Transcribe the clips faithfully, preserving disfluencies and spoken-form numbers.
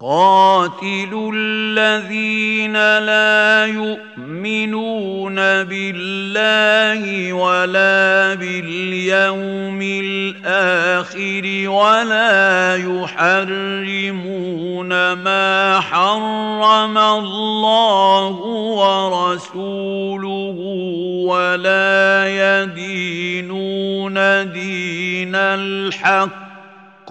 قاتلوا الذين لا يؤمنون بالله ولا باليوم الآخر ولا يحرمون ما حرم الله ورسوله ولا يدينون دين الحق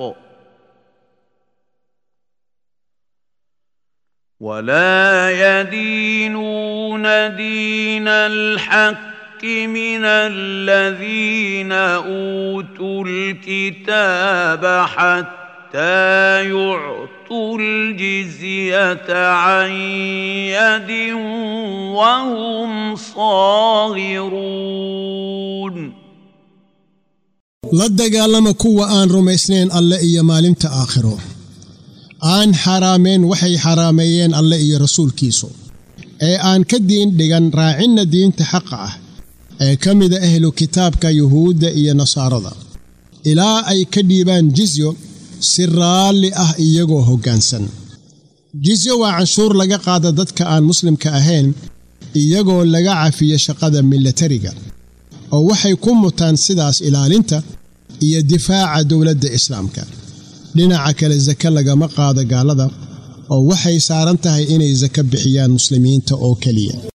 ولا يدينون دين الحق من الذين أوتوا الكتاب حتى يعطوا الجزية عن يد وهم صاغرون. la dagaalama kuwa aan rumaysnayn alle iyo maalinta aakhiro aan xaraameen waxay xaraameeyeen alle iyo rasuulkiisu ee aan ka diin dhigan raacinna diinta xaqa ah ee ka mid ah ahlu kitaabka yuhuudda iyo nasaarada ilaa ay ka dhiibaan jizyo si raalli ah iyagoo hoggaansan. jizyo waa canshuur laga qaada dadka aan muslimka ahayn iyagoo laga cafiyo shaqada militariga oo waxay ku mutaan sidaas ilaalinta iyo difaaca dowladda islaamka. dhinaca kale zaka lagama qaado gaalada oo waxay saaran tahay inay zaka bixiyaan muslimiinta oo kaliya.